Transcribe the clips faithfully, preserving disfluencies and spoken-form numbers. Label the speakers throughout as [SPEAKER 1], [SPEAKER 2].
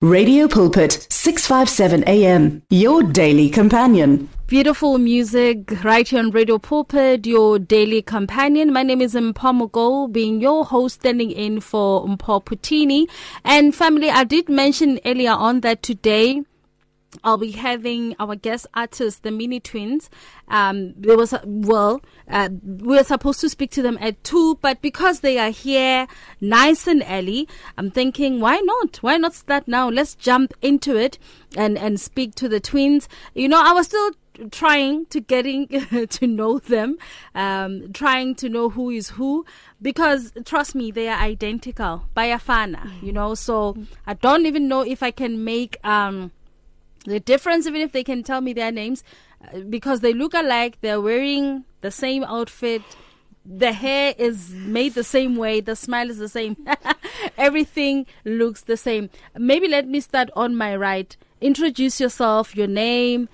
[SPEAKER 1] Radio Pulpit, six fifty-seven A M, your daily companion.
[SPEAKER 2] Beautiful music right here on Radio Pulpit, your daily companion. My name is Mpho Mogo, being your host, standing in for Mpho Putini. And family, I did mention earlier on that today I'll be having our guest artists, the Mini Twins. Um, there was, a, well, uh, we were supposed to speak to them at two, but because they are here nice and early, I'm thinking, why not? Why not start now? Let's jump into it and, and speak to the twins. You know, I was still trying to getting to know them, um, trying to know who is who, because trust me, they are identical, bayafana, you know, so I don't even know if I can make, um, the difference, even if they can tell me their names, uh, because they look alike, they're wearing the same outfit, the hair is made the same way, the smile is the same, everything looks the same. Maybe let me start on my right. Introduce yourself, your name,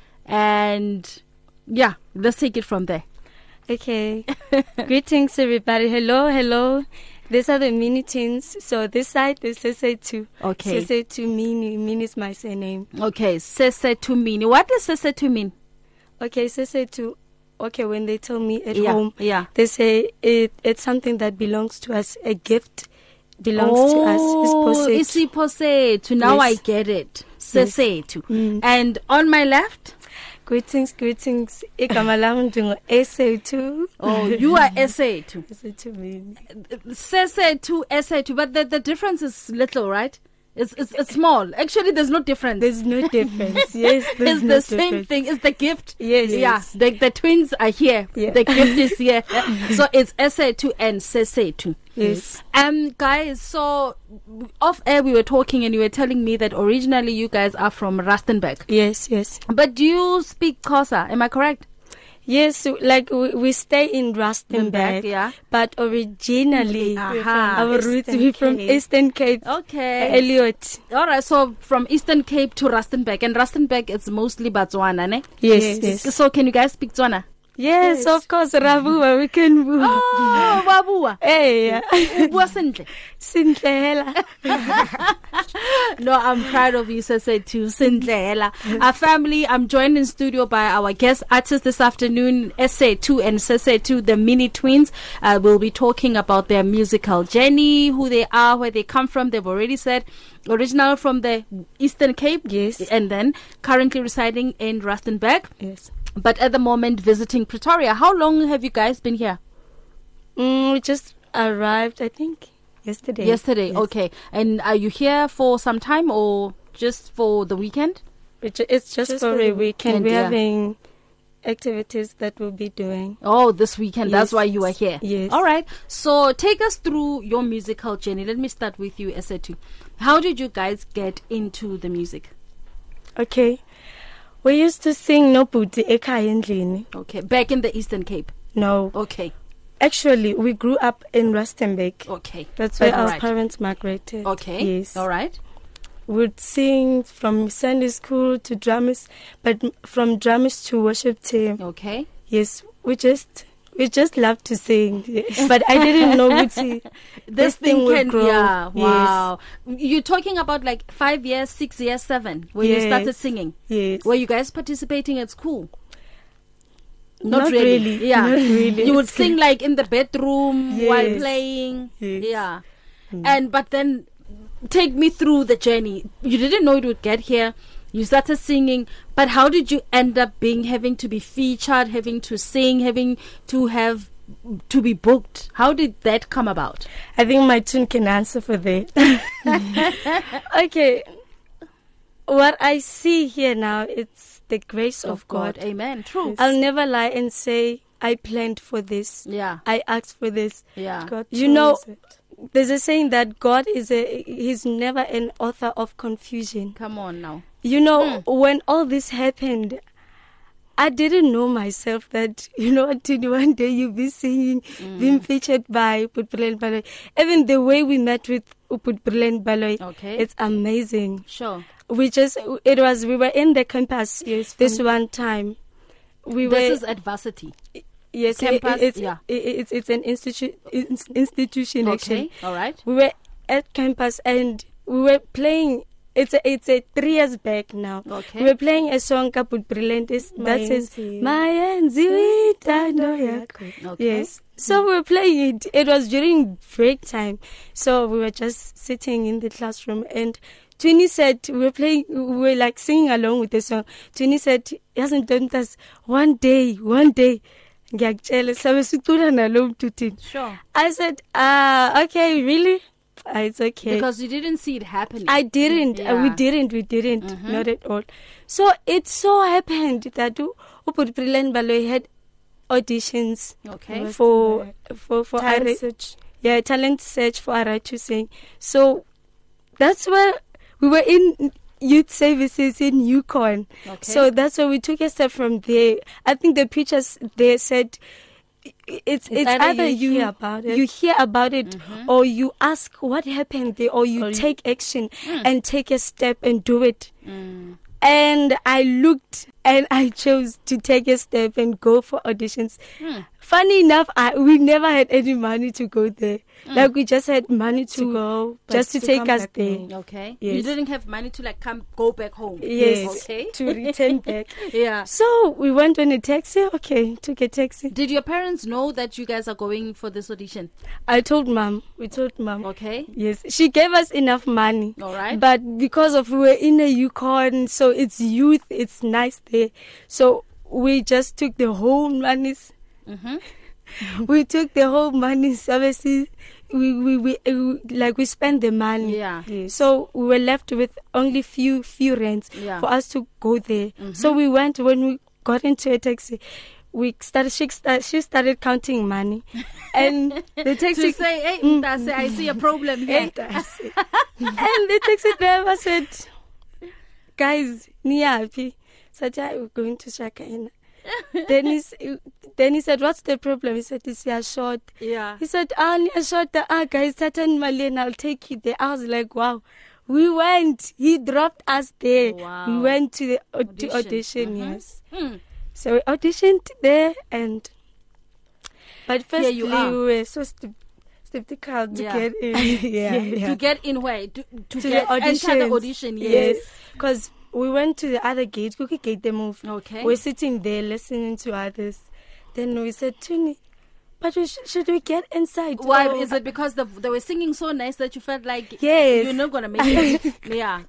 [SPEAKER 2] and yeah, let's take it from there.
[SPEAKER 3] Okay. Greetings, everybody. Hello, hello. These are the Mini Twins. So this side is Sese two.
[SPEAKER 2] Okay.
[SPEAKER 3] Sese two Mini. Mini is my surname.
[SPEAKER 2] Okay, Sese two Mini. What does Sese two mean?
[SPEAKER 3] Okay, Sese two. Okay, when they tell me at
[SPEAKER 2] yeah,
[SPEAKER 3] home,
[SPEAKER 2] yeah.
[SPEAKER 3] they say it it's something that belongs to us. A gift belongs
[SPEAKER 2] oh,
[SPEAKER 3] to us.
[SPEAKER 2] It's Isiposetu. Now yes. I get it. Sese two. Yes. Mm. And on my left?
[SPEAKER 3] Greetings, greetings. Igama lami ndingu S A two.
[SPEAKER 2] Oh, you are S A two.
[SPEAKER 3] S A two mean.
[SPEAKER 2] S A two, S A two, but the, the difference is little, right? It's, it's it's small. Actually, there's no difference.
[SPEAKER 3] There's no difference. Yes, there's
[SPEAKER 2] it's
[SPEAKER 3] no
[SPEAKER 2] the same
[SPEAKER 3] difference.
[SPEAKER 2] thing. It's the gift.
[SPEAKER 3] Yes,
[SPEAKER 2] yeah.
[SPEAKER 3] yes.
[SPEAKER 2] The the twins are here.
[SPEAKER 3] Yeah.
[SPEAKER 2] The gift is here. So it's S A two and S A two.
[SPEAKER 3] Yes.
[SPEAKER 2] Um, guys. So off air we were talking, and you were telling me that originally you guys are from Rustenburg.
[SPEAKER 3] Yes, yes.
[SPEAKER 2] But do you speak Xhosa? Am I correct?
[SPEAKER 3] Yes, so like we, we stay in Rustenburg,
[SPEAKER 2] yeah.
[SPEAKER 3] But originally
[SPEAKER 2] uh-huh.
[SPEAKER 3] our roots we from Eastern Cape.
[SPEAKER 2] Okay,
[SPEAKER 3] uh, Elliot.
[SPEAKER 2] All right, so from Eastern Cape to Rustenburg, and Rustenburg it's mostly Botswana, ne?
[SPEAKER 3] Yes, yes.
[SPEAKER 2] yes. So can you guys speak Tswana?
[SPEAKER 3] Yes, yes, of course, Rabua, we can move.
[SPEAKER 2] Oh, Babua.
[SPEAKER 3] Hey,
[SPEAKER 2] Ubua Sintle.
[SPEAKER 3] Sintle.
[SPEAKER 2] No, I'm proud of you, Sese too. Sintle. Our family, I'm joined in studio by our guest artists this afternoon, S A two and Sese two, the Mini Twins. Uh, we'll be talking about their musical journey, who they are, where they come from. They've already said original from the Eastern Cape.
[SPEAKER 3] Yes.
[SPEAKER 2] And then currently residing in Rustenburg.
[SPEAKER 3] Yes.
[SPEAKER 2] But at the moment visiting Pretoria. How long have you guys been here?
[SPEAKER 3] Mm, we just arrived, I think, yesterday.
[SPEAKER 2] Yesterday,
[SPEAKER 3] yes.
[SPEAKER 2] Okay. And are you here for some time or just for the weekend?
[SPEAKER 3] It's just, just for, for a weekend. We're
[SPEAKER 2] yeah.
[SPEAKER 3] having activities that we'll be doing.
[SPEAKER 2] Oh, this weekend.
[SPEAKER 3] Yes.
[SPEAKER 2] That's why you are here.
[SPEAKER 3] Yes.
[SPEAKER 2] All right. So take us through your musical journey. Let me start with you, S A two. How did you guys get into the music?
[SPEAKER 3] Okay. We used to sing No Puti Ekayendlini.
[SPEAKER 2] Okay. Back in the Eastern Cape?
[SPEAKER 3] No.
[SPEAKER 2] Okay.
[SPEAKER 3] Actually, we grew up in Rustenburg.
[SPEAKER 2] Okay.
[SPEAKER 3] That's where
[SPEAKER 2] All
[SPEAKER 3] our
[SPEAKER 2] right.
[SPEAKER 3] parents migrated.
[SPEAKER 2] Okay.
[SPEAKER 3] Yes.
[SPEAKER 2] All right.
[SPEAKER 3] We'd sing from Sunday school to drummers, but from drummers to worship team.
[SPEAKER 2] Okay.
[SPEAKER 3] Yes. We just... We just love to sing, but I didn't know which this,
[SPEAKER 2] this
[SPEAKER 3] thing,
[SPEAKER 2] thing
[SPEAKER 3] would
[SPEAKER 2] can,
[SPEAKER 3] grow.
[SPEAKER 2] Yeah, wow.
[SPEAKER 3] Yes.
[SPEAKER 2] You're talking about like five years, six years, seven, when
[SPEAKER 3] yes.
[SPEAKER 2] you started singing.
[SPEAKER 3] Yes.
[SPEAKER 2] Were you guys participating at school?
[SPEAKER 3] Not,
[SPEAKER 2] Not
[SPEAKER 3] really.
[SPEAKER 2] really. Yeah.
[SPEAKER 3] Not really.
[SPEAKER 2] You would sing like in the bedroom
[SPEAKER 3] yes.
[SPEAKER 2] while playing.
[SPEAKER 3] Yes.
[SPEAKER 2] Yeah.
[SPEAKER 3] Mm.
[SPEAKER 2] And but then take me through the journey. You didn't know it would get here. You started singing, but how did you end up being having to be featured, having to sing, having to have to be booked? How did that come about?
[SPEAKER 3] I think my tune can answer for that. Okay. What I see here now, it's the grace of,
[SPEAKER 2] of
[SPEAKER 3] God.
[SPEAKER 2] God. Amen. True.
[SPEAKER 3] I'll never lie and say I planned for this.
[SPEAKER 2] Yeah.
[SPEAKER 3] I asked for this.
[SPEAKER 2] Yeah.
[SPEAKER 3] God you know, it. There's a saying that God is a he's never an author of confusion.
[SPEAKER 2] Come on now.
[SPEAKER 3] You know, mm. when all this happened, I didn't know myself that, you know, until one day you'll be singing, mm. being featured by Uputbrelen Baloyi. Even the way we met with Uputbrelen Baloyi,
[SPEAKER 2] okay.
[SPEAKER 3] It's amazing.
[SPEAKER 2] Sure.
[SPEAKER 3] We just, it was, we were in the campus yes, this one time. We
[SPEAKER 2] this
[SPEAKER 3] were,
[SPEAKER 2] is adversity.
[SPEAKER 3] Yes,
[SPEAKER 2] campus,
[SPEAKER 3] it, it's,
[SPEAKER 2] yeah.
[SPEAKER 3] it, it's, it's an institu- institution
[SPEAKER 2] okay.
[SPEAKER 3] actually.
[SPEAKER 2] All right.
[SPEAKER 3] We were at campus and we were playing it's a, it's a three years back now.
[SPEAKER 2] Okay.
[SPEAKER 3] We were playing a song Kaput Brillantis that says Mayenzi Tando Yako.
[SPEAKER 2] Okay.
[SPEAKER 3] Yes. So we were playing it. It was during break time. So we were just sitting in the classroom and Twinny said, we were playing, we were like singing along with the song. Twinny said, hasn't done this one day, one day. Sure. I said, uh, okay, really? Uh, it's okay.
[SPEAKER 2] Because you didn't see it happening.
[SPEAKER 3] I didn't.
[SPEAKER 2] Yeah.
[SPEAKER 3] Uh, we didn't. We didn't. Mm-hmm. Not at all. So it so happened that Uput Brilliant Ballet had auditions
[SPEAKER 2] okay.
[SPEAKER 3] for for for
[SPEAKER 4] talent
[SPEAKER 3] Ara-
[SPEAKER 4] search.
[SPEAKER 3] Yeah, talent search for Arachu Singh. So that's where we were in youth services in Yukon.
[SPEAKER 2] Okay.
[SPEAKER 3] So that's where we took a step from there. I think the preachers they said it's it's,
[SPEAKER 4] It's
[SPEAKER 3] either,
[SPEAKER 4] either
[SPEAKER 3] you
[SPEAKER 4] you hear about it.
[SPEAKER 3] you hear about it
[SPEAKER 2] Mm-hmm.
[SPEAKER 3] or you ask what happened there or you
[SPEAKER 4] Or you-
[SPEAKER 3] take action
[SPEAKER 2] Mm.
[SPEAKER 3] and take a step and do it.
[SPEAKER 2] Mm.
[SPEAKER 3] And I looked and I chose to take a step and go for auditions.
[SPEAKER 2] Mm.
[SPEAKER 3] Funny enough, I, we never had any money to go there.
[SPEAKER 2] Mm.
[SPEAKER 3] Like we just had money to,
[SPEAKER 4] To go, but
[SPEAKER 3] just to,
[SPEAKER 4] to
[SPEAKER 3] take
[SPEAKER 4] come
[SPEAKER 3] us
[SPEAKER 4] back
[SPEAKER 3] there.
[SPEAKER 4] home.
[SPEAKER 2] Okay.
[SPEAKER 3] Yes.
[SPEAKER 2] You didn't have money to like come go back home.
[SPEAKER 3] Yes,
[SPEAKER 2] Okay.
[SPEAKER 3] to return back.
[SPEAKER 2] Yeah.
[SPEAKER 3] So we went on a taxi. Okay, took a taxi.
[SPEAKER 2] Did your parents know that you guys are going for this audition?
[SPEAKER 3] I told mom. We told mom.
[SPEAKER 2] Okay.
[SPEAKER 3] Yes, she gave us enough money.
[SPEAKER 2] All right.
[SPEAKER 3] But because of we were in a Yukon, so it's youth, it's nice there. So we just took the whole money.
[SPEAKER 2] Mm-hmm.
[SPEAKER 3] We took the whole money services. We, we, we, we like we spent the money.
[SPEAKER 2] Yeah.
[SPEAKER 4] Yes.
[SPEAKER 3] So we were left with only few few rents
[SPEAKER 2] Yeah.
[SPEAKER 3] for us to go there.
[SPEAKER 2] Mhm.
[SPEAKER 3] So we went when we got into a taxi. We started. She started. She started counting money, and the taxi.
[SPEAKER 2] To say, hey,
[SPEAKER 3] Mm.
[SPEAKER 2] Ntase, I see a problem here.
[SPEAKER 3] and the taxi driver said, "Guys, ni happy." Said, "Yeah, we're going to Shakaina." then he s- then he said, "What's the problem?" He said, "It's your short."
[SPEAKER 2] Yeah.
[SPEAKER 3] He said, "Ah, near short. Ah, guys, Satan Malay, I'll take you there." I was like, "Wow." We went. He dropped us there.
[SPEAKER 2] Wow.
[SPEAKER 3] We went to the au-
[SPEAKER 2] Audition.
[SPEAKER 3] to audition.
[SPEAKER 2] Mhm.
[SPEAKER 3] Yes.
[SPEAKER 2] Mm.
[SPEAKER 3] So we auditioned there, and but firstly
[SPEAKER 2] you are.
[SPEAKER 3] we were so st- skeptical to
[SPEAKER 2] Yeah.
[SPEAKER 3] get in. yeah, yeah.
[SPEAKER 2] To get in where? To, to,
[SPEAKER 3] To
[SPEAKER 2] get
[SPEAKER 3] the
[SPEAKER 2] enter the
[SPEAKER 3] auditions.
[SPEAKER 2] audition, yes.
[SPEAKER 3] Because we went to the other gate, Cookie Gate, they moved.
[SPEAKER 2] Okay.
[SPEAKER 3] We're sitting there listening to others. Then we said, Tuni, but we sh- should we get inside?
[SPEAKER 2] Why?
[SPEAKER 3] Oh,
[SPEAKER 2] Is it because the, they were singing so nice that you felt like
[SPEAKER 3] Yes.
[SPEAKER 2] you're not going to make it? Yeah.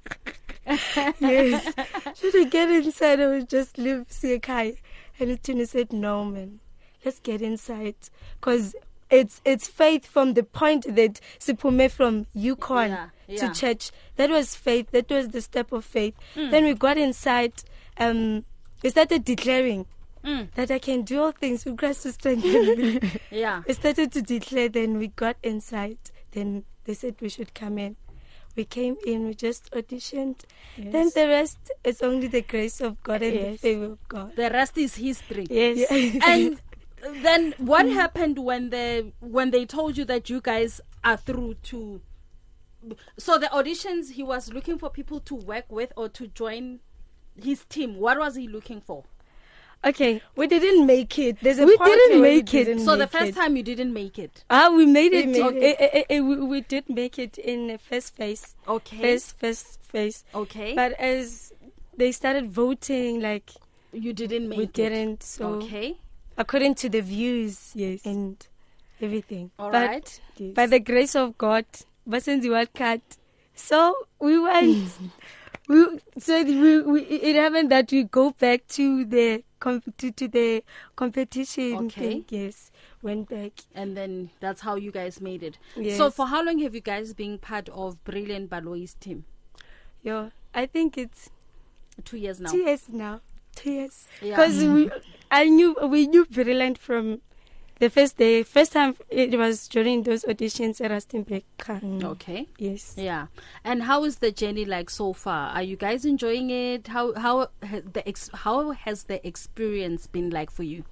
[SPEAKER 3] Yes. Should we get inside or we just leave Siekai? And Tuni said, no, man. Let's get inside. Because it's it's faith from the point that Sipume from Yukon
[SPEAKER 2] Yeah, yeah.
[SPEAKER 3] to church. That was faith. That was the step of faith.
[SPEAKER 2] Mm.
[SPEAKER 3] Then we got inside. Um, we started declaring
[SPEAKER 2] Mm.
[SPEAKER 3] that I can do all things with Christ to strengthen me.
[SPEAKER 2] Yeah.
[SPEAKER 3] We started to declare. Then we got inside. Then they said we should come in. We came in. We just auditioned.
[SPEAKER 4] Yes.
[SPEAKER 3] Then the rest is only the grace of God and the
[SPEAKER 4] Yes.
[SPEAKER 3] favor of God.
[SPEAKER 2] The rest is history.
[SPEAKER 3] Yes.
[SPEAKER 2] And then what happened when they when they told you that you guys are through to? So the auditions, he was looking for people to work with or to join his team. What was he looking for?
[SPEAKER 3] Okay, we didn't make it. There's a
[SPEAKER 2] We
[SPEAKER 3] part
[SPEAKER 2] didn't
[SPEAKER 3] where we
[SPEAKER 2] make it.
[SPEAKER 3] didn't
[SPEAKER 2] So the
[SPEAKER 3] make
[SPEAKER 2] first
[SPEAKER 3] it.
[SPEAKER 2] time you didn't make it.
[SPEAKER 3] Ah, we made
[SPEAKER 4] We
[SPEAKER 3] it.
[SPEAKER 4] made
[SPEAKER 3] Eh, eh, eh, eh, we, we did make it in the first phase.
[SPEAKER 2] Okay.
[SPEAKER 3] First, first phase.
[SPEAKER 2] Okay.
[SPEAKER 3] But as they started voting, like
[SPEAKER 2] you didn't make
[SPEAKER 3] we
[SPEAKER 2] it.
[SPEAKER 3] didn't. So
[SPEAKER 2] Okay.
[SPEAKER 3] according to the views,
[SPEAKER 4] Yes.
[SPEAKER 3] and everything.
[SPEAKER 2] All
[SPEAKER 3] but
[SPEAKER 2] right.
[SPEAKER 4] Yes.
[SPEAKER 3] by the grace of God, Basenzi World Cut. So we went. we so we, we it happened that we go back to the com- to, to the competition.
[SPEAKER 2] Okay.
[SPEAKER 3] thing. Yes, went back.
[SPEAKER 2] And then that's how you guys made it.
[SPEAKER 3] Yes.
[SPEAKER 2] So for how long have you guys been part of Brilliant Baloi's team?
[SPEAKER 3] Yo, I think it's
[SPEAKER 2] Two years now.
[SPEAKER 3] two years now. Two years.
[SPEAKER 2] Yeah.
[SPEAKER 3] Because we, I knew we knew Brilliant from the first day. First time it was during those auditions at Rustenburg.
[SPEAKER 4] Mm.
[SPEAKER 2] Okay.
[SPEAKER 3] Yes.
[SPEAKER 2] Yeah. And how is the journey like so far? Are you guys enjoying it? How how has the ex- how has the experience been like for you?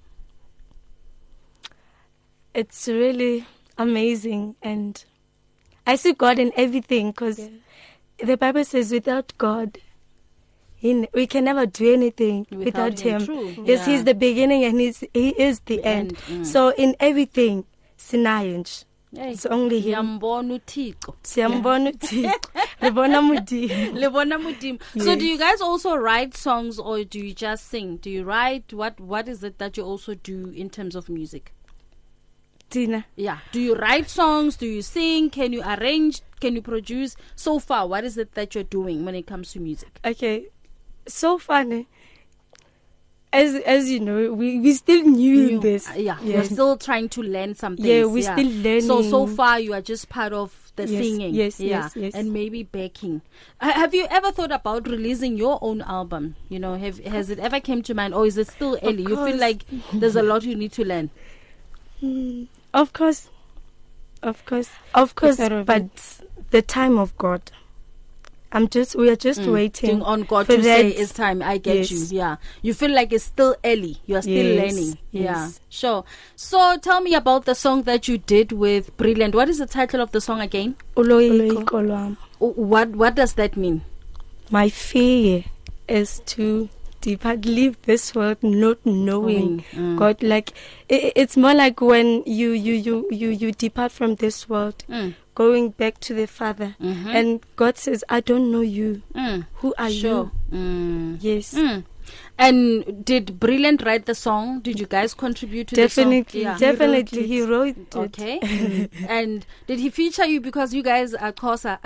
[SPEAKER 3] It's really amazing, and I see God in everything. Because
[SPEAKER 4] Yeah.
[SPEAKER 3] the Bible says, without God, he, we can never do anything
[SPEAKER 2] Without
[SPEAKER 3] without,
[SPEAKER 2] him,
[SPEAKER 3] Him.
[SPEAKER 2] true.
[SPEAKER 3] Yes,
[SPEAKER 2] Yeah.
[SPEAKER 3] He's the beginning and he's, He is the,
[SPEAKER 2] The
[SPEAKER 3] end.
[SPEAKER 2] end, mm.
[SPEAKER 3] So in everything, sinayenge.
[SPEAKER 2] Hey,
[SPEAKER 3] It's only him.
[SPEAKER 2] Siyambona uThixo.
[SPEAKER 3] Siyambona uThixo. Le bona Modimo.
[SPEAKER 2] Le bona Modimo. So
[SPEAKER 3] Yes.
[SPEAKER 2] do you guys also write songs or do you just sing? Do you write? What What is it that you also do in terms of music?
[SPEAKER 3] Tina.
[SPEAKER 2] Yeah. Do you write songs? Do you sing? Can you arrange? Can you produce? So far, what is it that you're doing when it comes to music?
[SPEAKER 3] Okay. So funny. As as you know, we we still new in
[SPEAKER 2] You-
[SPEAKER 3] this.
[SPEAKER 2] uh, yeah,
[SPEAKER 3] Yes.
[SPEAKER 2] you're still trying to learn some things.
[SPEAKER 3] Yeah, we're still learning.
[SPEAKER 2] So so far, you are just part of the
[SPEAKER 3] Yes,
[SPEAKER 2] singing.
[SPEAKER 3] yes,
[SPEAKER 2] yeah,
[SPEAKER 3] yes, yes.
[SPEAKER 2] and maybe backing. Uh, have you ever thought about releasing your own album? You know, have has it ever came to mind, or is it still early? You feel
[SPEAKER 3] course.
[SPEAKER 2] like there's a lot you need to learn.
[SPEAKER 3] Mm, of course. Of course. Of course.
[SPEAKER 2] that of
[SPEAKER 3] But the time of God. I'm just we are just
[SPEAKER 2] Mm,
[SPEAKER 3] waiting
[SPEAKER 2] Doing on God
[SPEAKER 3] for
[SPEAKER 2] to say
[SPEAKER 3] that.
[SPEAKER 2] it's time. I get
[SPEAKER 3] Yes.
[SPEAKER 2] you. Yeah, you feel like it's still early. You are still
[SPEAKER 3] Yes,
[SPEAKER 2] learning. Yeah,
[SPEAKER 3] yes.
[SPEAKER 2] sure. So tell me about the song that you did with Brilliant. What is the title of the song again?
[SPEAKER 3] Uloyiko lwam.
[SPEAKER 2] O- What What does that mean?
[SPEAKER 3] My fear is to depart, leave this world not knowing
[SPEAKER 2] Mm.
[SPEAKER 3] God. Like i it's more like when you you you you you depart from this world,
[SPEAKER 2] Mm.
[SPEAKER 3] going back to the Father,
[SPEAKER 2] Mhm.
[SPEAKER 3] and God says, "I don't know you.
[SPEAKER 2] Mm.
[SPEAKER 3] Who are
[SPEAKER 2] Sure. Mm.
[SPEAKER 3] you?" Yes,
[SPEAKER 2] Mm. And did Brilliant write the song? Did you guys contribute to
[SPEAKER 3] definitely,
[SPEAKER 2] the song? Yeah.
[SPEAKER 3] definitely, he wrote it.
[SPEAKER 2] Okay. And did he feature you because you guys are Xhosa?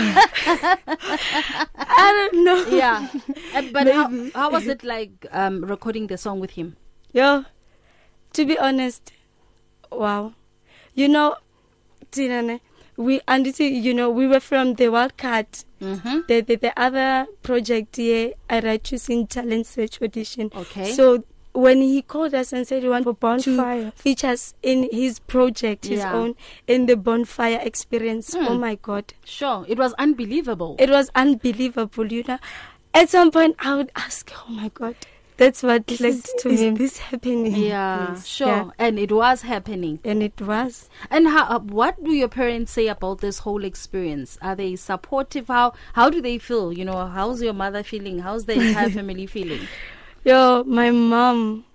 [SPEAKER 3] I don't know.
[SPEAKER 2] Yeah. Uh, But how,
[SPEAKER 3] Maybe.
[SPEAKER 2] how was it like um, recording the song with him?
[SPEAKER 3] Yo, to be honest, wow. You know, Tinane, we and it, you know we were from the Wildcat.
[SPEAKER 2] Mm-hmm.
[SPEAKER 3] The, the the other project here, I write choosing talent search audition.
[SPEAKER 2] Okay.
[SPEAKER 3] So when he called us and said he wanted
[SPEAKER 4] For Bonfire.
[SPEAKER 3] to feature us in his project, his
[SPEAKER 2] Yeah.
[SPEAKER 3] own, in the Bonfire experience,
[SPEAKER 2] Mm.
[SPEAKER 3] oh my God,
[SPEAKER 2] Sure. It was unbelievable.
[SPEAKER 3] it was unbelievable. You know, at some point I would ask, oh my God, that's what
[SPEAKER 4] This
[SPEAKER 3] led
[SPEAKER 4] is-
[SPEAKER 3] to
[SPEAKER 4] is
[SPEAKER 3] me.
[SPEAKER 4] this happening?
[SPEAKER 2] yeah,
[SPEAKER 3] Yes.
[SPEAKER 2] sure.
[SPEAKER 3] Yeah.
[SPEAKER 2] And it was happening.
[SPEAKER 3] And it was.
[SPEAKER 2] And how, uh, what do your parents say about this whole experience? Are they supportive? How how do they feel? You know, how's your mother feeling? How's the entire family feeling?
[SPEAKER 3] Yo, my mom.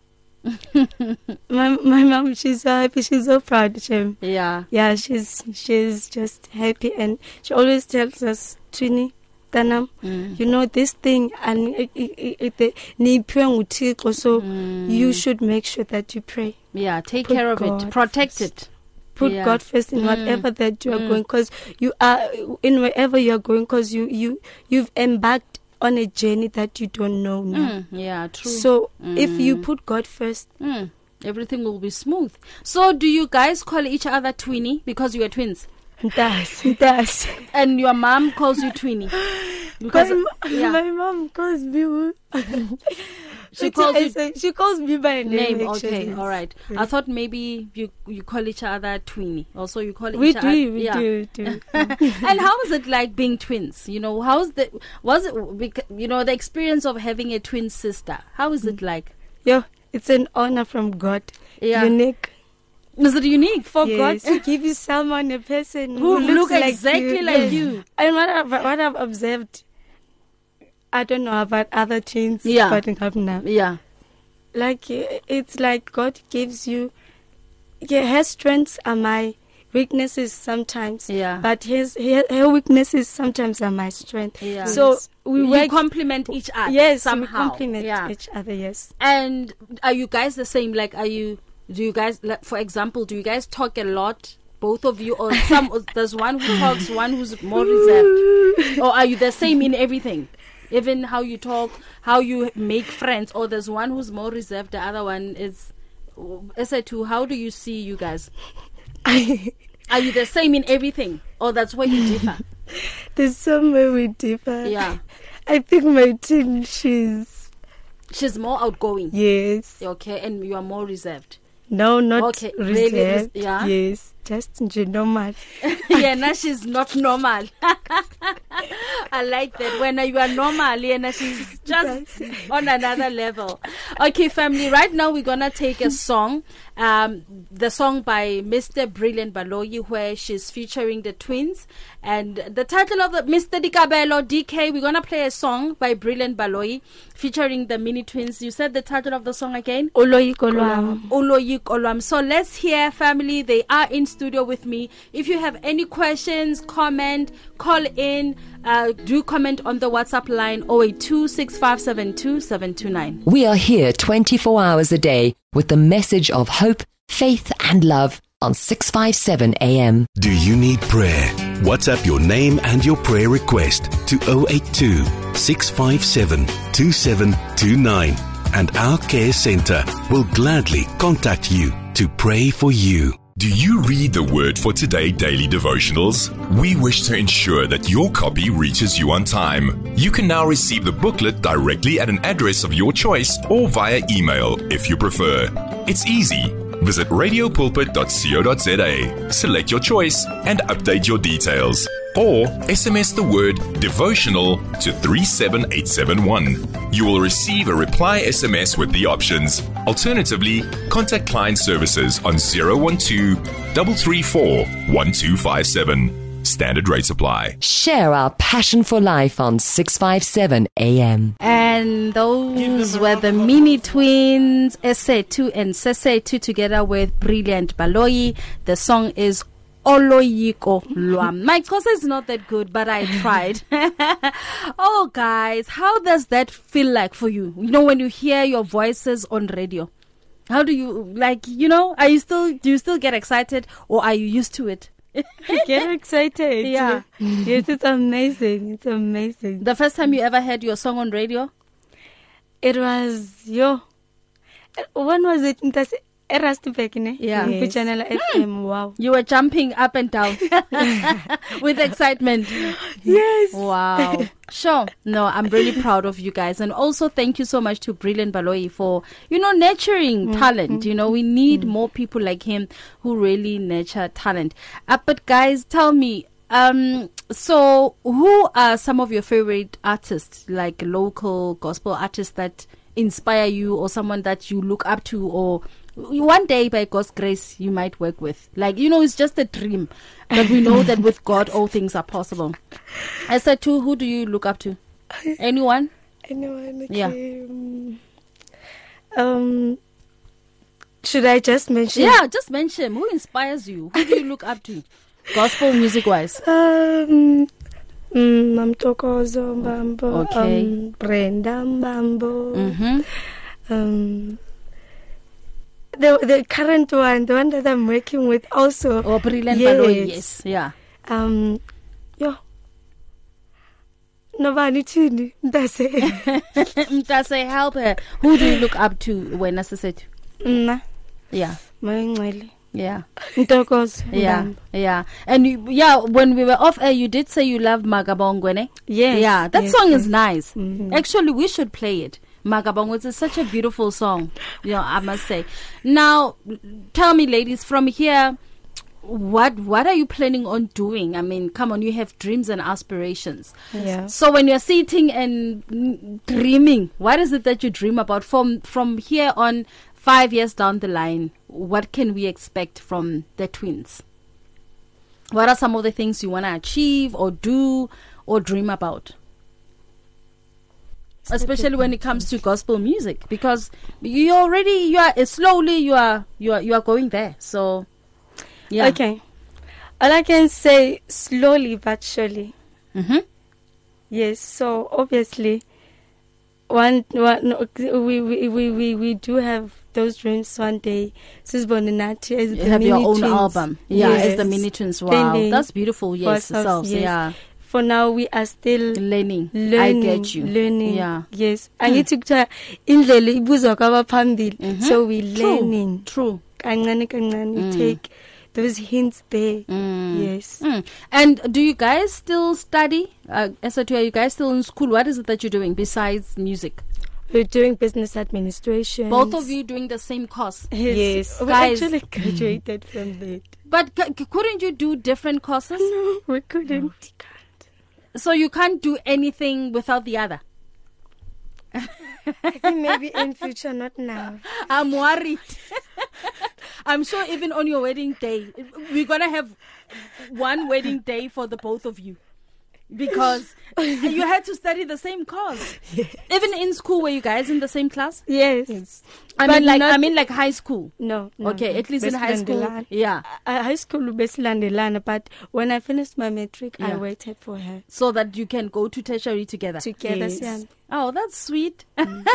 [SPEAKER 3] my my mom, she's so happy. She's so proud. She,
[SPEAKER 2] Yeah.
[SPEAKER 3] yeah, she's she's just happy, and she always tells us, Twini, Tanam,
[SPEAKER 2] Mm.
[SPEAKER 3] you know this thing, and it, it, it, it, ni pray nguThixo, so
[SPEAKER 2] Mm.
[SPEAKER 3] you should make sure that you pray.
[SPEAKER 2] Yeah, take
[SPEAKER 3] Put
[SPEAKER 2] care of it.
[SPEAKER 3] God
[SPEAKER 2] Protect
[SPEAKER 3] first.
[SPEAKER 2] it.
[SPEAKER 3] Put
[SPEAKER 2] Yeah.
[SPEAKER 3] God first in
[SPEAKER 2] Mm.
[SPEAKER 3] whatever that you are
[SPEAKER 2] Mm.
[SPEAKER 3] going, because you are in wherever you are going, because you you you've embarked on a journey that you don't know now.
[SPEAKER 2] Mm. Yeah, true.
[SPEAKER 3] So if you
[SPEAKER 2] Mm.
[SPEAKER 3] put God first,
[SPEAKER 2] Mm. Everything will be smooth. So do you guys call each other Twinny because you are twins?
[SPEAKER 3] does does.
[SPEAKER 2] And your mom calls you Twinny? Because,
[SPEAKER 3] my, mo-
[SPEAKER 2] yeah.
[SPEAKER 3] my mom calls me.
[SPEAKER 2] She calls you
[SPEAKER 3] say, she calls me by name.
[SPEAKER 2] name.
[SPEAKER 3] actually.
[SPEAKER 2] Okay, all right.
[SPEAKER 3] Yes.
[SPEAKER 2] I thought maybe you you call each other Twinny. Also, you call
[SPEAKER 3] We
[SPEAKER 2] each
[SPEAKER 3] do,
[SPEAKER 2] other.
[SPEAKER 3] we
[SPEAKER 2] yeah.
[SPEAKER 3] do, do.
[SPEAKER 2] And how was it like being twins? You know, how's the was it? bec- You know, the experience of having a twin sister. How is it like?
[SPEAKER 3] Yo, it's an honor from God.
[SPEAKER 2] Yeah.
[SPEAKER 3] Unique
[SPEAKER 2] Is it unique?
[SPEAKER 3] for
[SPEAKER 2] Yes.
[SPEAKER 3] God to give you someone, a person
[SPEAKER 2] Who
[SPEAKER 3] who,
[SPEAKER 2] look
[SPEAKER 3] looks like
[SPEAKER 2] exactly
[SPEAKER 3] you.
[SPEAKER 2] like
[SPEAKER 3] Yes.
[SPEAKER 2] you.
[SPEAKER 3] And what I've, what I've observed, I don't know about other twins,
[SPEAKER 2] Yeah.
[SPEAKER 3] but in now,
[SPEAKER 2] Yeah.
[SPEAKER 3] like eh, it's like God gives you. Yeah, her strengths are my weaknesses sometimes.
[SPEAKER 2] Yeah.
[SPEAKER 3] But his her, her weaknesses sometimes are my strength.
[SPEAKER 2] Yeah.
[SPEAKER 3] So we
[SPEAKER 2] you
[SPEAKER 3] work.
[SPEAKER 2] complement each other.
[SPEAKER 3] Yes,
[SPEAKER 2] somehow.
[SPEAKER 3] we complement
[SPEAKER 2] Yeah.
[SPEAKER 3] each other. Yes.
[SPEAKER 2] And are you guys the same? Like, are you? Do you guys, like, for example, do you guys talk a lot? Both of you, or some? or there's one who talks, one who's more reserved, or are you the same in everything? Even how you talk, how you make friends, or there's one who's more reserved, the other one is. S A two, how do you see you guys? Are you the same in everything, or that's where you differ?
[SPEAKER 3] There's somewhere we differ.
[SPEAKER 2] Yeah,
[SPEAKER 3] I think my team, she's
[SPEAKER 2] she's more outgoing.
[SPEAKER 3] yes.
[SPEAKER 2] Okay, and you are more reserved.
[SPEAKER 3] No, not
[SPEAKER 2] Okay, really,
[SPEAKER 3] reserved.
[SPEAKER 2] res- yeah.
[SPEAKER 3] Yes, just nje normal.
[SPEAKER 2] Yeah, now she's not normal. I like that. When you are normal, yeah, now she's just on another level. Okay, family, right now we're gonna take a song. Um, the song by Mister Brilliant Baloyi, where she's featuring the twins. And the title of the Mister Dikabelo, D K, we're gonna play a song by Brilliant Baloyi featuring the mini twins. You said the title of the song again?
[SPEAKER 3] Uloyiko lwam.
[SPEAKER 2] Uloyiko lwam. So let's hear, family. They are in studio with me. If you have any questions, comment, call in, uh, do comment on the WhatsApp line zero eight two, six five seven two, seven two nine.
[SPEAKER 4] We are here twenty-four hours a day with the message of hope, faith and love on six fifty-seven A M.
[SPEAKER 5] Do you need prayer? WhatsApp your name and your prayer request to zero eight two, six five seven, two seven two nine, and our care center will gladly contact you to pray for you.
[SPEAKER 6] Do you read the Word for Today daily devotionals? We wish to ensure that your copy reaches you on time. You can now receive the booklet directly at an address of your choice or via email if you prefer. It's easy. Visit radio pulpit dot co dot za, select your choice and update your details. Or S M S the word devotional to three seven eight seven one. You will receive a reply S M S with the options. Alternatively, contact client services on zero one two, three three four, one two five seven. Standard rates apply.
[SPEAKER 4] Share our passion for life on six fifty-seven A M.
[SPEAKER 2] And those were the mini twins, Esethu and Sesethu, together with Brilliant Baloyi. The song is Oloyiko Lwam. My Xhosa is not that good, but I tried. Oh, guys, how does that feel like for you? You know, when you hear your voices on radio, how do you, like, you know, are you still, do you still get excited, or are you used to it?
[SPEAKER 3] I get excited.
[SPEAKER 2] Yeah.
[SPEAKER 3] Yes, it's amazing. It's amazing.
[SPEAKER 2] The first time you ever heard your song on radio?
[SPEAKER 3] It was, yo, when was it? Erastipek, ne?
[SPEAKER 2] Yeah.
[SPEAKER 3] Yes. Channel F M. Wow.
[SPEAKER 2] You were jumping up and down with excitement.
[SPEAKER 3] Yes.
[SPEAKER 2] Wow. Sure. No, I'm really proud of you guys. And also thank you so much to Brilliant Baloyi for, you know, nurturing mm-hmm. talent. You know, we need mm-hmm. more people like him who really nurture talent. Uh, but guys, tell me, um, so who are some of your favorite artists, like local gospel artists that inspire you, or someone that you look up to, or one day by God's grace you might work with? Like, you know, it's just a dream, but we know that with God all things are possible. Esethu, who do you look up to? Anyone?
[SPEAKER 3] Anyone? Okay.
[SPEAKER 2] Yeah.
[SPEAKER 3] Um, should I just mention?
[SPEAKER 2] Yeah, just mention. Who inspires you? Who do you look up to, gospel music wise?
[SPEAKER 3] Um, Mm, Mamtokozo Mbambo,
[SPEAKER 2] okay.
[SPEAKER 3] um, Brenda Mbambo,
[SPEAKER 2] mm-hmm.
[SPEAKER 3] um, the the current one, the one that I'm working with also.
[SPEAKER 2] Oh, Brilliant
[SPEAKER 3] yes.
[SPEAKER 2] Baloyi, yes, yeah.
[SPEAKER 3] Um, yo, nobody tuni, Mtase.
[SPEAKER 2] Mtase, help her. Who do you look up to when Esethu?
[SPEAKER 3] Nah,
[SPEAKER 2] yeah,
[SPEAKER 3] my
[SPEAKER 2] yeah.
[SPEAKER 3] Yeah,
[SPEAKER 2] yeah. And you, yeah, when we were off air, you did say you love Magabongwe, ne?
[SPEAKER 3] Yes.
[SPEAKER 2] Yeah, that
[SPEAKER 3] yes,
[SPEAKER 2] song
[SPEAKER 3] yes.
[SPEAKER 2] is nice.
[SPEAKER 3] Mm-hmm.
[SPEAKER 2] Actually, we should play it. Magabongwe is such a beautiful song, you know, I must say. Now, tell me, ladies, from here, what what are you planning on doing? I mean, come on, you have dreams and aspirations.
[SPEAKER 3] Yeah.
[SPEAKER 2] So when you're sitting and dreaming, what is it that you dream about? From from here on, five years down the line, what can we expect from the twins? What are some of the things you want to achieve or do or dream about? Especially when it comes to gospel music, because you already you are uh, slowly you are you are you are going there. So yeah.
[SPEAKER 3] Okay. All I can say, slowly but surely.
[SPEAKER 2] Mm-hmm.
[SPEAKER 3] Yes. So obviously, one one we we we we, we do have those dreams one day. Susboninati as
[SPEAKER 2] you
[SPEAKER 3] the
[SPEAKER 2] have
[SPEAKER 3] mini
[SPEAKER 2] your own
[SPEAKER 3] twins.
[SPEAKER 2] album. Yeah,
[SPEAKER 3] yes.
[SPEAKER 2] as the mini twins. Wow,
[SPEAKER 3] Then
[SPEAKER 2] that's beautiful. Yes,
[SPEAKER 3] ourselves,
[SPEAKER 2] yes.
[SPEAKER 3] yes.
[SPEAKER 2] Yeah.
[SPEAKER 3] For now, we are still
[SPEAKER 2] learning.
[SPEAKER 3] learning.
[SPEAKER 2] I get you.
[SPEAKER 3] Learning.
[SPEAKER 2] Yeah.
[SPEAKER 3] Yes.
[SPEAKER 2] Hmm.
[SPEAKER 3] Angithi kuthiwa indlela ibuzwa kwabaphambili.
[SPEAKER 2] Mhm.
[SPEAKER 3] So we
[SPEAKER 2] True.
[SPEAKER 3] learning.
[SPEAKER 2] True.
[SPEAKER 3] Kancane kancane we
[SPEAKER 2] Mm.
[SPEAKER 3] take those hints there.
[SPEAKER 2] Mm.
[SPEAKER 3] Yes.
[SPEAKER 2] Mm. And do you guys still study? Uh, Esethu, are you guys still in school? What is it that you're doing besides music?
[SPEAKER 3] We're doing business administration.
[SPEAKER 2] Both of you doing the same course?
[SPEAKER 3] Yes. yes. We
[SPEAKER 2] Guys.
[SPEAKER 3] actually graduated from that.
[SPEAKER 2] But c- c- couldn't you do different courses?
[SPEAKER 3] No, we couldn't. No, we can't.
[SPEAKER 2] So you can't do anything without the other?
[SPEAKER 3] I think maybe in future, not now.
[SPEAKER 2] I'm worried. I'm sure even on your wedding day, we're going to have one wedding day for the both of you. because you had to study the same course. Yes. Even in school, were you guys in the same class?
[SPEAKER 3] Yes. yes.
[SPEAKER 2] I
[SPEAKER 3] But
[SPEAKER 2] mean, like
[SPEAKER 3] not-
[SPEAKER 2] I mean, like high school.
[SPEAKER 3] No, no.
[SPEAKER 2] Okay,
[SPEAKER 3] no.
[SPEAKER 2] at least in high school.
[SPEAKER 3] Besilandelana.
[SPEAKER 2] Yeah.
[SPEAKER 3] Uh, high school besilandelana, but when I finished my matric,
[SPEAKER 2] Yeah.
[SPEAKER 3] I waited for her.
[SPEAKER 2] So that you can go to tertiary together.
[SPEAKER 3] Together,
[SPEAKER 2] Yes.
[SPEAKER 3] yeah.
[SPEAKER 2] Oh, that's sweet.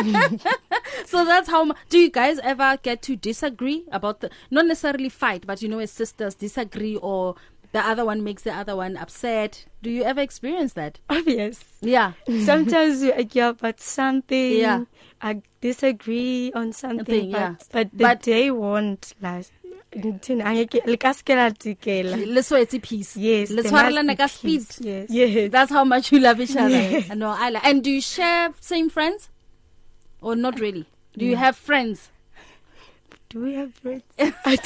[SPEAKER 2] So that's how. mu- Do you guys ever get to disagree about the? Not necessarily fight, but you know, as sisters disagree, or the other one makes the other one upset. Do you ever experience that?
[SPEAKER 3] Obvious.
[SPEAKER 2] Yeah.
[SPEAKER 3] Sometimes you argue about something.
[SPEAKER 2] Yeah.
[SPEAKER 3] I disagree on something.
[SPEAKER 2] Thing, yeah.
[SPEAKER 3] but, but the
[SPEAKER 2] But-
[SPEAKER 3] day won't last. Ngithini, angeke- likaske latikela.
[SPEAKER 2] Let's wait a peace.
[SPEAKER 3] Yes,
[SPEAKER 2] Let's
[SPEAKER 3] there
[SPEAKER 2] swallow
[SPEAKER 3] must
[SPEAKER 2] like a
[SPEAKER 3] be
[SPEAKER 2] speed.
[SPEAKER 3] peace. Yes. Yes.
[SPEAKER 2] That's how much you love each other.
[SPEAKER 3] Yes.
[SPEAKER 2] No, I like. And do you share same friends, or not really? Do you have friends?
[SPEAKER 3] Do we have friends? I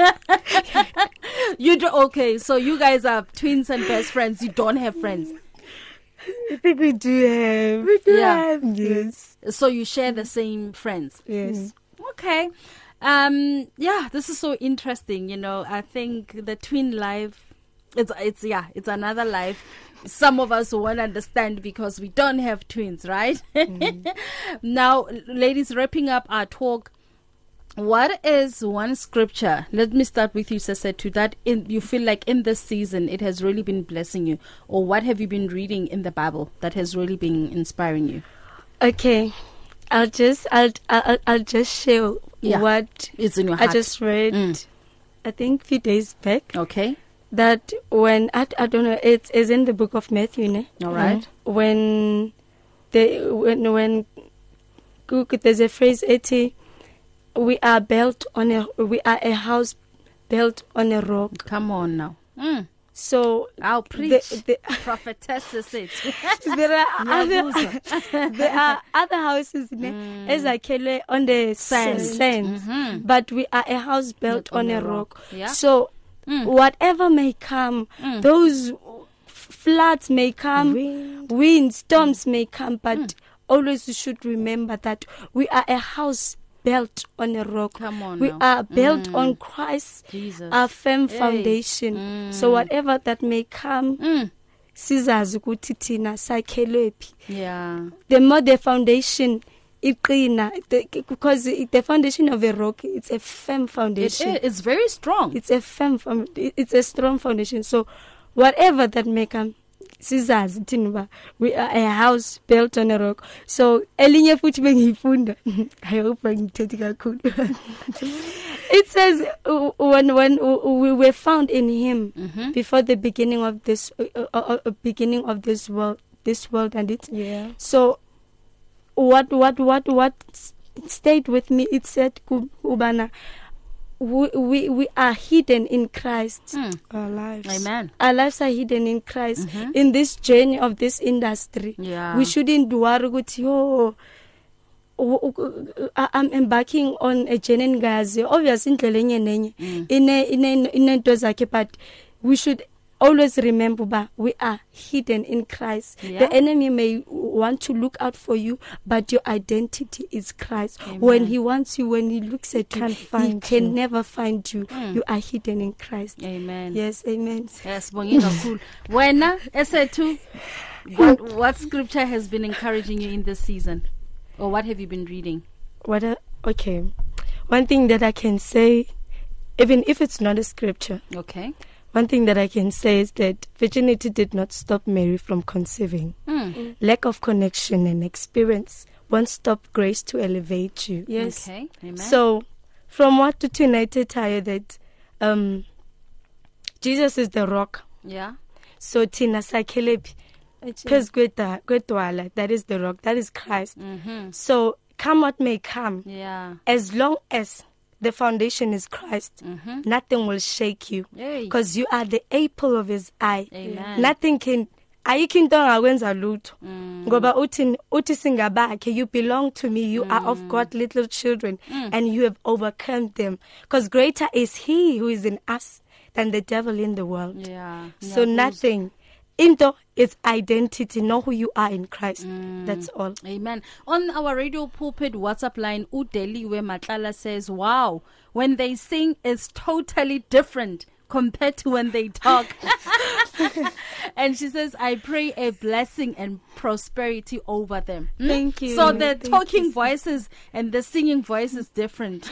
[SPEAKER 3] don't-
[SPEAKER 2] You do. Okay, so you guys are twins and best friends. You don't have friends.
[SPEAKER 3] I think we do have. We do
[SPEAKER 2] Yeah.
[SPEAKER 3] have. Yes.
[SPEAKER 2] So you share the same friends.
[SPEAKER 3] Yes.
[SPEAKER 2] Okay. Um yeah, this is so interesting, you know. I think the twin life, it's it's yeah, it's another life. Some of us won't understand because we don't have twins, right? Mm. Now, ladies, wrapping up our talk, what is one scripture? Let me start with you, Sesetu, that in, you feel like in this season it has really been blessing you, or what have you been reading in the Bible that has really been inspiring you?
[SPEAKER 3] Okay. I'll just I'll I'll, I'll just share
[SPEAKER 2] Yeah.
[SPEAKER 3] what
[SPEAKER 2] It's in your
[SPEAKER 3] I
[SPEAKER 2] heart.
[SPEAKER 3] just read.
[SPEAKER 2] Mm.
[SPEAKER 3] I think few days back
[SPEAKER 2] Okay.
[SPEAKER 3] that when I, I don't know it's, it's in the book of Matthew, ne?
[SPEAKER 2] All right.
[SPEAKER 3] When the when when there's a phrase eighty, we are built on a we are a house built on a rock.
[SPEAKER 2] Come on now. Mm.
[SPEAKER 3] So
[SPEAKER 2] I'll preach.
[SPEAKER 3] the, the,
[SPEAKER 2] Prophetess is it.
[SPEAKER 3] there are other
[SPEAKER 2] Ngiyabuza.
[SPEAKER 3] there are other houses ne, ezakhelwe on the
[SPEAKER 2] Sand.
[SPEAKER 3] sand,
[SPEAKER 2] Mhm.
[SPEAKER 3] but we are a house built on, a rock.
[SPEAKER 2] Yeah.
[SPEAKER 3] So
[SPEAKER 2] Mm.
[SPEAKER 3] whatever may come,
[SPEAKER 2] Mm.
[SPEAKER 3] those floods may come,
[SPEAKER 1] Wind.
[SPEAKER 3] wind, storms may come, but always you should remember that we are a house built on a rock.
[SPEAKER 2] Come on
[SPEAKER 3] We
[SPEAKER 2] now.
[SPEAKER 3] are built
[SPEAKER 2] Mm.
[SPEAKER 3] on Christ,
[SPEAKER 2] Jesus.
[SPEAKER 3] our firm
[SPEAKER 2] Hey.
[SPEAKER 3] foundation.
[SPEAKER 2] Mm.
[SPEAKER 3] So whatever that may come,
[SPEAKER 2] Mm.
[SPEAKER 3] sizazi ukuthi thina sakhelwephi.
[SPEAKER 2] Yeah.
[SPEAKER 3] The more the foundation iqina, the- because it- the foundation of a rock, it's a firm
[SPEAKER 2] It
[SPEAKER 3] foundation.
[SPEAKER 2] is. It's very strong.
[SPEAKER 3] It's a firm, found- it's a strong foundation. So whatever that may come, sizazi thina uba we are a house built on a rock. So elinye futhi bengiyifunda, I hope angithethe kakhulu. It says uh, when when uh, we were found in Him
[SPEAKER 2] Mhm.
[SPEAKER 3] before the beginning of this uh, uh, uh, uh, beginning of this world, this world, and it.
[SPEAKER 1] Yeah.
[SPEAKER 3] So what what what what s- stayed with me? It said, ku- Ubana, we, we we are hidden in Christ.
[SPEAKER 2] Mm.
[SPEAKER 1] Our lives.
[SPEAKER 2] Amen.
[SPEAKER 3] Our lives are hidden in Christ.
[SPEAKER 2] Mhm.
[SPEAKER 3] In this journey of this industry,
[SPEAKER 2] Yeah.
[SPEAKER 3] we shouldn't worry ukuthi, oh, oh, oh, I- I'm embarking on a journey ngazi. Obviously, indlela enye nenye
[SPEAKER 2] Mm.
[SPEAKER 3] ine ine inento zakhe, but we should always remember that we are hidden in Christ.
[SPEAKER 2] Yeah.
[SPEAKER 3] The enemy may want to look out for you, but your identity is Christ.
[SPEAKER 2] Amen.
[SPEAKER 3] When he wants you, when he looks at you,
[SPEAKER 1] Can't
[SPEAKER 3] he
[SPEAKER 1] find
[SPEAKER 3] can
[SPEAKER 1] you.
[SPEAKER 3] never find you.
[SPEAKER 2] Mm.
[SPEAKER 3] You are hidden in Christ.
[SPEAKER 2] Amen.
[SPEAKER 3] Yes, amen.
[SPEAKER 2] Yes, Bongi kakhulu. Wena, Esethu, what what scripture has been encouraging you in this season, or what have you been reading?
[SPEAKER 3] What a, okay. One thing that I can say, even if it's not a scripture,
[SPEAKER 2] Okay.
[SPEAKER 3] one thing that I can say is that virginity did not stop Mary from conceiving.
[SPEAKER 2] Mm.
[SPEAKER 3] Lack of connection and experience won't stop grace to elevate you. Yes.
[SPEAKER 2] Okay. Amen.
[SPEAKER 3] So, from what to United Tire that um, Jesus is the rock.
[SPEAKER 2] yeah.
[SPEAKER 3] So Tina Sakelepi, phezu kweda- kwedwala, that is the rock, that is Christ.
[SPEAKER 2] Mhm.
[SPEAKER 3] So come what may come,
[SPEAKER 2] Yeah.
[SPEAKER 3] as long as the foundation is Christ,
[SPEAKER 2] Mhm.
[SPEAKER 3] nothing will shake you,
[SPEAKER 2] Hey.
[SPEAKER 3] because you are the apple of His eye.
[SPEAKER 2] Amen.
[SPEAKER 3] Nothing can. Ayikho into angakwenza lutho.
[SPEAKER 2] Mm.
[SPEAKER 3] Ngoba uthi uthi singabakhe, you belong to me, you are of God, little children,
[SPEAKER 2] Mm.
[SPEAKER 3] and you have overcome them, because greater is He who is in us than the devil in the world.
[SPEAKER 2] Yeah.
[SPEAKER 3] So
[SPEAKER 2] Ngiyabuza.
[SPEAKER 3] nothing. Into its identity, know who you are in Christ.
[SPEAKER 2] Mm.
[SPEAKER 3] That's all.
[SPEAKER 2] Amen. On our radio pulpit WhatsApp line, Udeliwe Matlala says, wow, when they sing, it's totally different compared to when they talk. And she says, I pray a blessing and prosperity over them. Hmm?
[SPEAKER 3] Thank you.
[SPEAKER 2] So the
[SPEAKER 3] Thank
[SPEAKER 2] talking
[SPEAKER 3] you.
[SPEAKER 2] voices and the singing voice is different.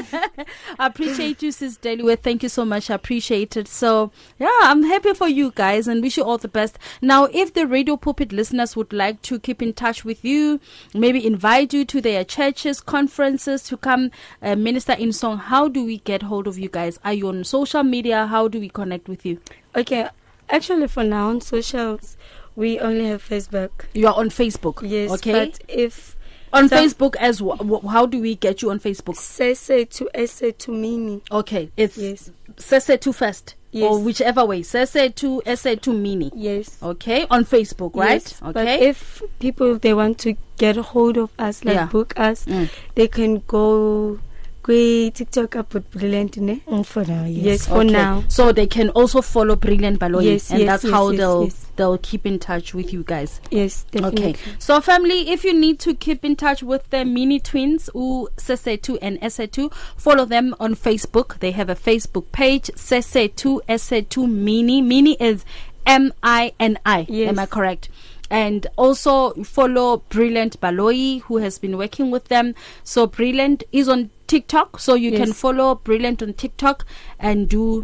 [SPEAKER 2] I appreciate you, Sis Deliwe. Thank you so much. I appreciate it. So, yeah, I'm happy for you guys and wish you all the best. Now, if the Radio Pulpit listeners would like to keep in touch with you, maybe invite you to their churches, conferences to come uh, minister in song, how do we get hold of you guys? Are you on social media? How do we connect with you?
[SPEAKER 3] Okay, actually for now on socials, we only have Facebook.
[SPEAKER 2] You are on Facebook?
[SPEAKER 3] Yes,
[SPEAKER 2] okay.
[SPEAKER 3] but if...
[SPEAKER 2] On
[SPEAKER 3] some-
[SPEAKER 2] Facebook as well. W- how do we get you on Facebook?
[SPEAKER 3] Sese to Ese to Mini.
[SPEAKER 2] Okay, it's
[SPEAKER 3] Yes.
[SPEAKER 2] Sese to first.
[SPEAKER 3] Yes.
[SPEAKER 2] Or whichever way. Sese to Ese to Mini.
[SPEAKER 3] Yes.
[SPEAKER 2] Okay, on Facebook, right?
[SPEAKER 3] Yes,
[SPEAKER 2] okay.
[SPEAKER 3] But if people, they want to get a hold of us, like
[SPEAKER 2] Yeah.
[SPEAKER 3] book us,
[SPEAKER 2] Mm.
[SPEAKER 3] they can go... Kwe TikTok up with Brilliant, ne?
[SPEAKER 7] Mm, for now, yes.
[SPEAKER 3] Yes, for
[SPEAKER 2] Okay.
[SPEAKER 3] now.
[SPEAKER 2] So they can also follow Brilliant Baloyi,
[SPEAKER 3] Yes,
[SPEAKER 2] and
[SPEAKER 3] yes,
[SPEAKER 2] that's
[SPEAKER 3] yes,
[SPEAKER 2] how
[SPEAKER 3] yes,
[SPEAKER 2] they'll
[SPEAKER 3] yes.
[SPEAKER 2] they'll keep in touch with you guys.
[SPEAKER 3] Yes, definitely.
[SPEAKER 2] Okay. So family, if you need to keep in touch with the mini twins, U Sese two and Ese two, follow them on Facebook. They have a Facebook page, Sese two Ese two Mini. Mini is M I N I.
[SPEAKER 3] Yes.
[SPEAKER 2] Am I correct? And also follow Brilliant Baloyi, who has been working with them. So Brilliant is on TikTok, so you
[SPEAKER 3] Yes.
[SPEAKER 2] can follow Brilliant on TikTok and do,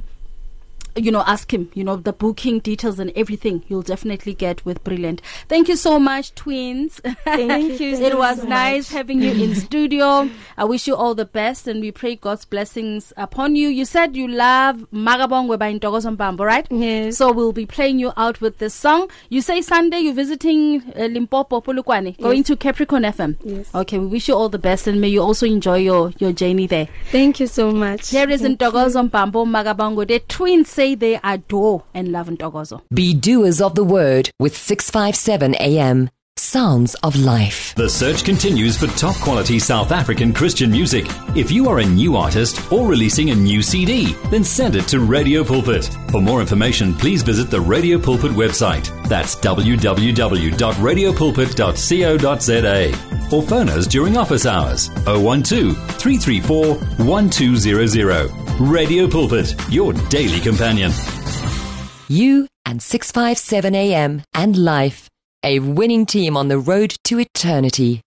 [SPEAKER 2] you know, ask him, you know, the booking details and everything you'll definitely get with Brilliant. Thank you so much, twins.
[SPEAKER 3] Thank you
[SPEAKER 2] It
[SPEAKER 3] so
[SPEAKER 2] was
[SPEAKER 3] much.
[SPEAKER 2] nice having you in studio. I wish you all the best and we pray God's blessings upon you. You said you love Magabongwe by Ntokozo Mbambo, right?
[SPEAKER 3] Yes.
[SPEAKER 2] So we'll be playing you out with this song. You say Sunday you're visiting uh, Limpopo, Polokwane, going to Capricorn F M.
[SPEAKER 3] Yes.
[SPEAKER 2] Okay, we wish you all the best and may you also enjoy your, your journey there.
[SPEAKER 3] Thank you so much.
[SPEAKER 2] Here is
[SPEAKER 3] Thank
[SPEAKER 2] Ntokozo Mbambo Magabongo. The twins say they adore and love Ntokozo.
[SPEAKER 4] Be doers of the word with six fifty-seven A M. Sounds of Life.
[SPEAKER 8] The search continues for top quality South African Christian music. If you are a new artist or releasing a new C D, then send it to Radio Pulpit. For more information, please visit the Radio Pulpit website. That's w w w dot radio pulpit dot co dot z a. Or phone us during office hours oh one two, three three four, one two zero zero. Radio Pulpit, your daily companion.
[SPEAKER 4] You and six fifty-seven A M and Life. A winning team on the road to eternity.